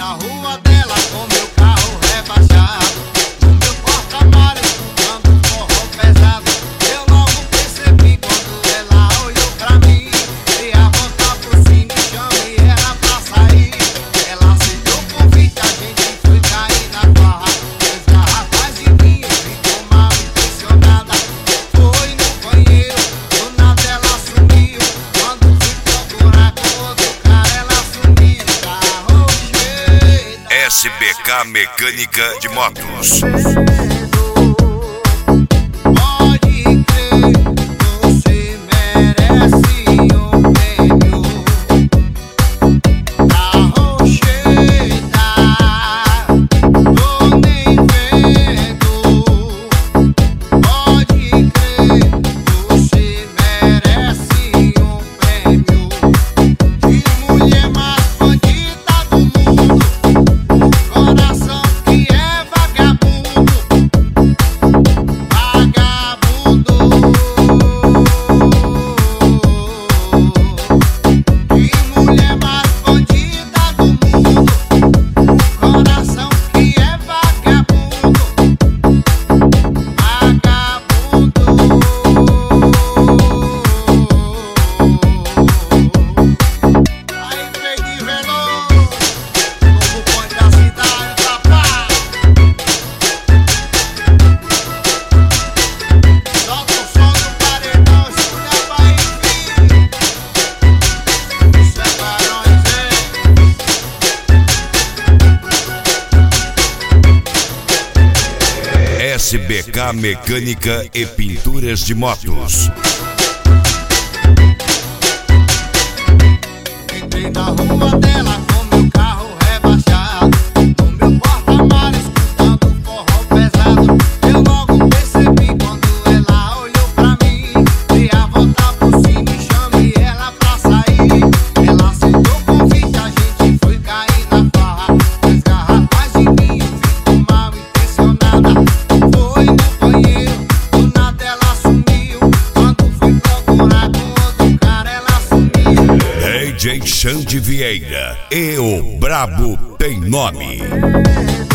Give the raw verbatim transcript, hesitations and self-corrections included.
na rua dela com meu carro rebaixado, no meu porta-malas escutando forró pesado. Eu logo percebi quando ela olhou pra mim, dei a volta por cima e chamei ela pra sair. Ela aceitou o convite, a gente foi cair na barra. Dois garrafas de vinho, ficou mal intencionada. Foi no banheiro, do nada ela sumiu. Quando fui procurar com outro cara, ela sumiu. Carro cheio. S B K Mecânica de Motos. Pode crer, você merece um prêmio. Carro cheio, tô nem vendo. Pode crer, você merece um prêmio. De mulher mais bandida do mundo, coração que é vagabundo, vagabundo. De mulher mais bandida do mundo, coração que é vagabundo, vagabundo. Aí vem de Veloso, novo ponte da cidade, papá. Solta o som do paredão, escuta aí, filho. Isso é Barões, hein? S B K Mecânica e Pinturas de Motos. Entrei na rua dela com meu carro rebaixado, no meu porta-malas escutando forró pesado. Eu logo percebi quando ela olhou pra mim, dei a volta por cima e chamei ela pra sair. Ela aceitou o convite, a gente foi cair na farra. Dois garrafas de vinho, ficou mal intencionada. Foi no banheiro, do nada ela sumiu. Quando fui procurar com outro cara, ela sumiu. D J Xande Vieira e o Brabo Tem Nome.